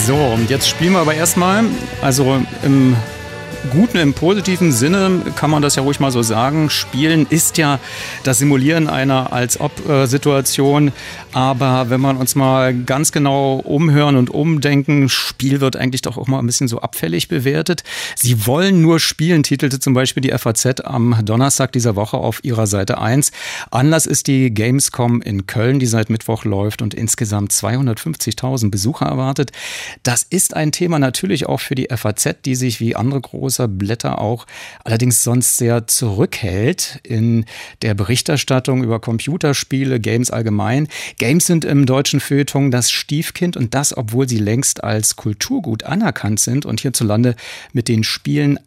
So, und jetzt spielen wir aber erstmal, also im guten, im positiven Sinne kann man das ja ruhig mal so sagen. Spielen ist ja das Simulieren einer Als-Ob-Situation. Aber wenn man uns mal ganz genau umhören und umdenken, Spiel wird eigentlich doch auch mal ein bisschen so abfällig bewertet. Sie wollen nur spielen, titelte zum Beispiel die FAZ am Donnerstag dieser Woche auf ihrer Seite 1. Anlass ist die Gamescom in Köln, die seit Mittwoch läuft und insgesamt 250.000 Besucher erwartet. Das ist ein Thema natürlich auch für die FAZ, die sich wie andere große Blätter auch allerdings sonst sehr zurückhält in der Berichterstattung über Computerspiele, Games allgemein. Games sind im deutschen Feuilleton das Stiefkind und das, obwohl sie längst als Kulturgut anerkannt sind und hierzulande mit den Spielen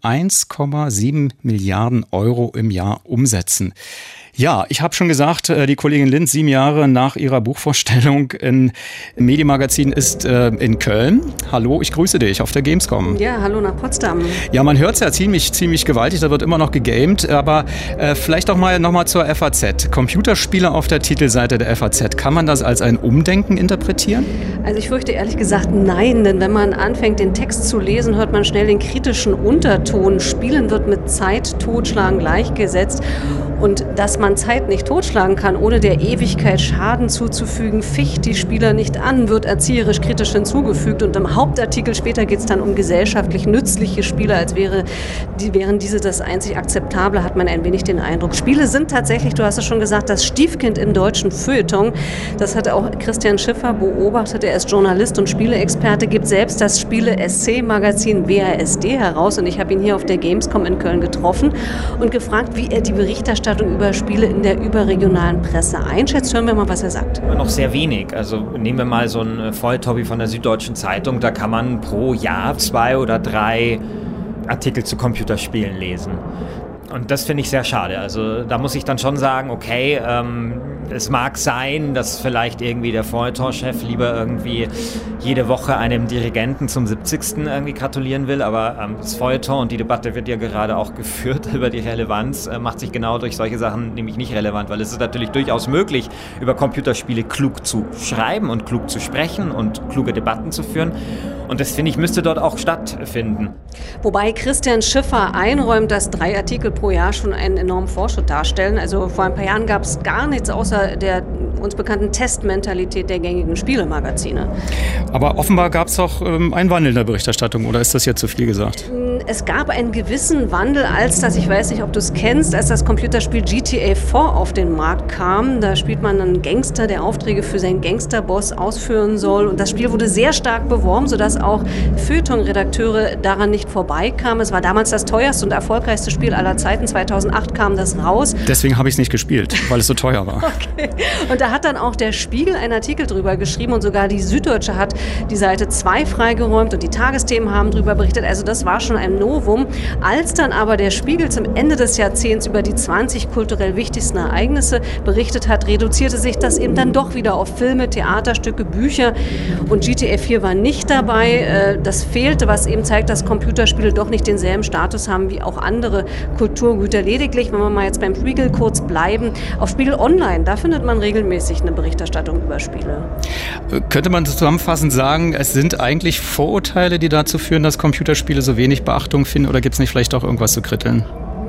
1,7 Milliarden Euro im Jahr umsetzen. Ja, ich habe schon gesagt, die Kollegin Lind, 7 Jahre nach ihrer Buchvorstellung im Medienmagazin ist in Köln. Hallo, ich grüße dich auf der Gamescom. Ja, hallo nach Potsdam. Ja, man hört es ja ziemlich gewaltig, da wird immer noch gegamed, aber vielleicht doch mal nochmal zur FAZ. Computerspiele auf der Titelseite der FAZ, kann man das als ein Umdenken interpretieren? Also ich fürchte ehrlich gesagt nein, denn wenn man anfängt, den Text zu lesen, hört man schnell den kritischen Unterton. Spielen wird mit Zeit totschlagen gleichgesetzt. Und dass man Zeit nicht totschlagen kann, ohne der Ewigkeit Schaden zuzufügen, ficht die Spieler nicht an, wird erzieherisch kritisch hinzugefügt. Und im Hauptartikel später geht es dann um gesellschaftlich nützliche Spiele, als wären diese das einzig Akzeptable, hat man ein wenig den Eindruck. Spiele sind tatsächlich, du hast es schon gesagt, das Stiefkind im deutschen Feuilleton. Das hat auch Christian Schiffer beobachtet. Er ist Journalist und Spieleexperte, gibt selbst das Spiele-SC-Magazin WASD heraus. Und ich habe ihn hier auf der Gamescom in Köln getroffen und gefragt, wie er die Berichterstattung über Spiele in der überregionalen Presse einschätzt. Hören wir mal, was er sagt. Noch sehr wenig. Also nehmen wir mal so ein Feuilleton von der Süddeutschen Zeitung. Da kann man pro Jahr 2 oder 3 Artikel zu Computerspielen lesen. Und das finde ich sehr schade. Also da muss ich dann schon sagen, okay, es mag sein, dass vielleicht irgendwie der Feuilleton-Chef lieber irgendwie jede Woche einem Dirigenten zum 70. irgendwie gratulieren will, aber das Feuilleton und die Debatte wird ja gerade auch geführt über die Relevanz, macht sich genau durch solche Sachen nämlich nicht relevant, weil es ist natürlich durchaus möglich, über Computerspiele klug zu schreiben und klug zu sprechen und kluge Debatten zu führen. Und das, finde ich, müsste dort auch stattfinden. Wobei Christian Schiffer einräumt, dass 3 Artikel pro Jahr schon einen enormen Fortschritt darstellen. Also vor ein paar Jahren gab es gar nichts außer der uns bekannten Testmentalität der gängigen Spielemagazine. Aber offenbar gab es auch einen Wandel in der Berichterstattung, oder ist das jetzt zu viel gesagt? Es gab einen gewissen Wandel, ich weiß nicht, ob du es kennst, als das Computerspiel GTA 4 auf den Markt kam. Da spielt man einen Gangster, der Aufträge für seinen Gangsterboss ausführen soll. Und das Spiel wurde sehr stark beworben, sodass auch Feuilleton-Redakteure daran nicht vorbeikamen. Es war damals das teuerste und erfolgreichste Spiel aller Zeiten. 2008 kam das raus. Deswegen habe ich es nicht gespielt, weil es so teuer war. Okay. Und da hat dann auch der Spiegel einen Artikel drüber geschrieben und sogar die Süddeutsche hat die Seite 2 freigeräumt und die Tagesthemen haben drüber berichtet. Also das war schon ein Novum. Als dann aber der Spiegel zum Ende des Jahrzehnts über die 20 kulturell wichtigsten Ereignisse berichtet hat, reduzierte sich das eben dann doch wieder auf Filme, Theaterstücke, Bücher und GTA 4 war nicht dabei. Das fehlte, was eben zeigt, dass Computerspiele doch nicht denselben Status haben wie auch andere Kulturgüter. Lediglich, wenn wir mal jetzt beim Spiegel kurz bleiben, auf Spiegel Online, da findet man regelmäßig eine Berichterstattung über Spiele. Könnte man zusammenfassend sagen, es sind eigentlich Vorurteile, die dazu führen, dass Computerspiele so wenig Beachtung finden, oder gibt es nicht vielleicht auch irgendwas zu kritteln?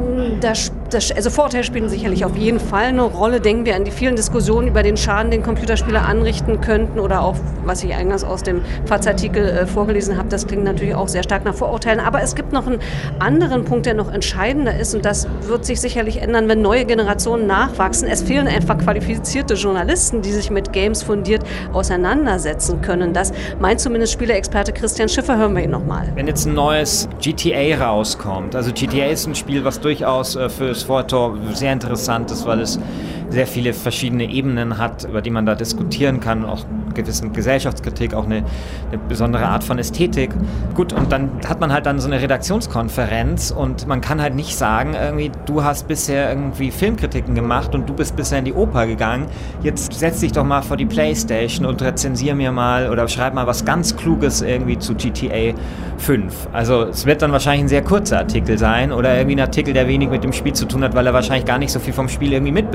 Also Vorurteile spielen sicherlich auf jeden Fall eine Rolle. Denken wir an die vielen Diskussionen über den Schaden, den Computerspiele anrichten könnten oder auch, was ich eingangs aus dem FAZ-Artikel vorgelesen habe, das klingt natürlich auch sehr stark nach Vorurteilen. Aber es gibt noch einen anderen Punkt, der noch entscheidender ist und das wird sich sicherlich ändern, wenn neue Generationen nachwachsen. Es fehlen einfach qualifizierte Journalisten, die sich mit Games fundiert auseinandersetzen können. Das meint zumindest Spieleexperte Christian Schiffer. Hören wir ihn nochmal. Wenn jetzt ein neues GTA rauskommt, also GTA ist ein Spiel, was durchaus fürs Feuilleton sehr interessant ist, weil es sehr viele verschiedene Ebenen hat, über die man da diskutieren kann, auch eine gewisse Gesellschaftskritik, auch eine besondere Art von Ästhetik. Gut, und dann hat man halt dann so eine Redaktionskonferenz und man kann halt nicht sagen, irgendwie, du hast bisher irgendwie Filmkritiken gemacht und du bist bisher in die Oper gegangen, jetzt setz dich doch mal vor die Playstation und rezensier mir mal oder schreib mal was ganz Kluges irgendwie zu GTA 5. Also es wird dann wahrscheinlich ein sehr kurzer Artikel sein oder irgendwie ein Artikel, der wenig mit dem Spiel zu tun hat, weil er wahrscheinlich gar nicht so viel vom Spiel irgendwie mitbekommt, weil er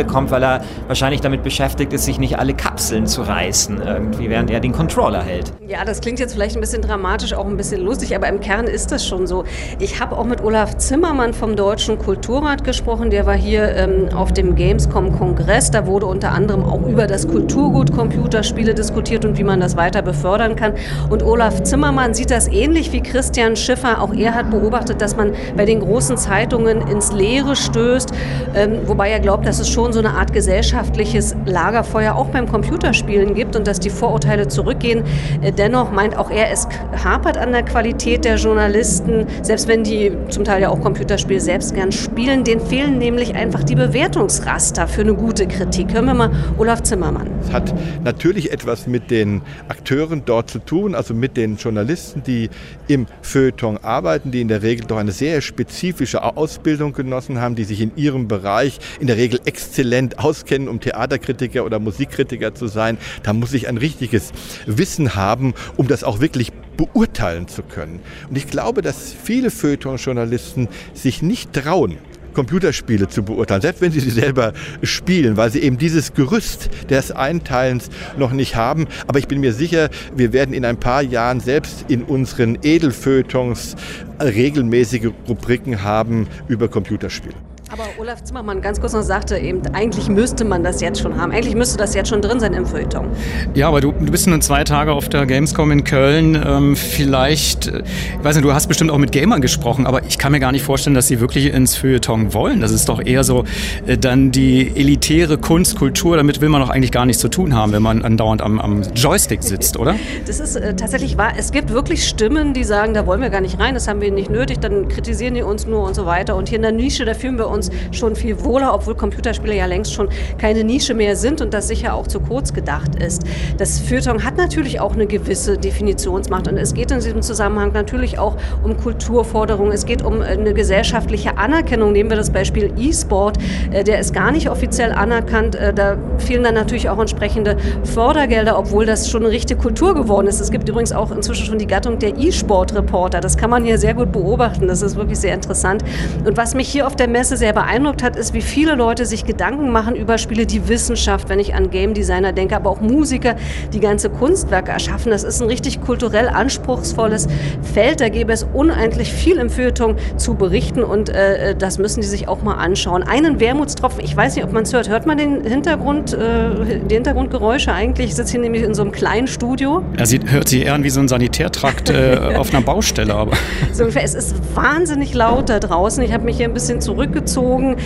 er wahrscheinlich damit beschäftigt ist, sich nicht alle Kapseln zu reißen, irgendwie, während er den Controller hält. Ja, das klingt jetzt vielleicht ein bisschen dramatisch, auch ein bisschen lustig, aber im Kern ist das schon so. Ich habe auch mit Olaf Zimmermann vom Deutschen Kulturrat gesprochen, der war hier auf dem Gamescom-Kongress. Da wurde unter anderem auch über das Kulturgut Computerspiele diskutiert und wie man das weiter befördern kann. Und Olaf Zimmermann sieht das ähnlich wie Christian Schiffer. Auch er hat beobachtet, dass man bei den großen Zeitungen ins Leere stößt, wobei er glaubt, dass es schon so eine Art gesellschaftliches Lagerfeuer auch beim Computerspielen gibt und dass die Vorurteile zurückgehen. Dennoch meint auch er, es hapert an der Qualität der Journalisten, selbst wenn die zum Teil ja auch Computerspiele selbst gern spielen. Denen fehlen nämlich einfach die Bewertungsraster für eine gute Kritik. Hören wir mal Olaf Zimmermann. Es hat natürlich etwas mit den Akteuren dort zu tun, also mit den Journalisten, die im Feuilleton arbeiten, die in der Regel doch eine sehr spezifische Ausbildung genossen haben, die sich in ihrem Bereich in der Regel exzellent auskennen, um Theaterkritiker oder Musikkritiker zu sein. Da muss ich ein richtiges Wissen haben, um das auch wirklich beurteilen zu können. Und ich glaube, dass viele Feuilleton-Journalisten sich nicht trauen, Computerspiele zu beurteilen, selbst wenn sie selber spielen, weil sie eben dieses Gerüst des Einteilens noch nicht haben. Aber ich bin mir sicher, wir werden in ein paar Jahren selbst in unseren Edelfeuilletons regelmäßige Rubriken haben über Computerspiele. Aber Olaf Zimmermann ganz kurz noch sagte eben, eigentlich müsste man das jetzt schon haben. Eigentlich müsste das jetzt schon drin sein im Feuilleton. Ja, aber du bist nun 2 Tage auf der Gamescom in Köln. Vielleicht, ich weiß nicht, du hast bestimmt auch mit Gamern gesprochen, aber ich kann mir gar nicht vorstellen, dass sie wirklich ins Feuilleton wollen. Das ist doch eher so dann die elitäre Kunst, Kultur. Damit will man doch eigentlich gar nichts zu tun haben, wenn man andauernd am Joystick sitzt, oder? Das ist tatsächlich wahr. Es gibt wirklich Stimmen, die sagen, da wollen wir gar nicht rein, das haben wir nicht nötig, dann kritisieren die uns nur und so weiter. Und hier in der Nische, da fühlen wir uns schon viel wohler, obwohl Computerspiele ja längst schon keine Nische mehr sind und das sicher auch zu kurz gedacht ist. Das Feuilleton hat natürlich auch eine gewisse Definitionsmacht und es geht in diesem Zusammenhang natürlich auch um Kulturforderungen, es geht um eine gesellschaftliche Anerkennung. Nehmen wir das Beispiel E-Sport, der ist gar nicht offiziell anerkannt, da fehlen dann natürlich auch entsprechende Fördergelder, obwohl das schon eine richtige Kultur geworden ist. Es gibt übrigens auch inzwischen schon die Gattung der E-Sport-Reporter, das kann man hier sehr gut beobachten, das ist wirklich sehr interessant. Und was mich hier auf der Messe sehr beeindruckt hat, ist, wie viele Leute sich Gedanken machen über Spiele, die Wissenschaft, wenn ich an Game Designer denke, aber auch Musiker, die ganze Kunstwerke erschaffen. Das ist ein richtig kulturell anspruchsvolles Feld. Da gäbe es unendlich viel im Feuilleton zu berichten und das müssen die sich auch mal anschauen. Einen Wermutstropfen, ich weiß nicht, ob man es hört. Hört man den Hintergrund, die Hintergrundgeräusche eigentlich? Ich sitze hier nämlich in so einem kleinen Studio. Hört sich eher an wie so ein Sanitärtrakt auf einer Baustelle. Aber. So ungefähr. Es ist wahnsinnig laut da draußen. Ich habe mich hier ein bisschen zurückgezogen.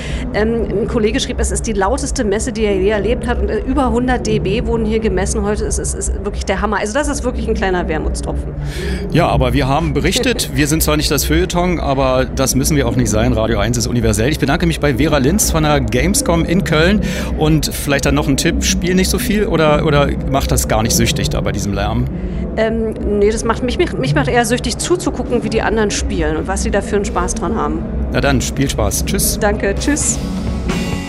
Ein Kollege schrieb, es ist die lauteste Messe, die er je erlebt hat und über 100 dB wurden hier gemessen heute. Es ist wirklich der Hammer. Also das ist wirklich ein kleiner Wermutstropfen. Ja, aber wir haben berichtet, wir sind zwar nicht das Feuilleton, aber das müssen wir auch nicht sein. Radio 1 ist universell. Ich bedanke mich bei Vera Linz von der Gamescom in Köln und vielleicht dann noch ein Tipp, spiel nicht so viel oder macht das gar nicht süchtig da bei diesem Lärm? Nee, das macht mich macht eher süchtig zuzugucken, wie die anderen spielen und was sie da für einen Spaß dran haben. Na dann, Spielspaß. Tschüss. Danke, tschüss.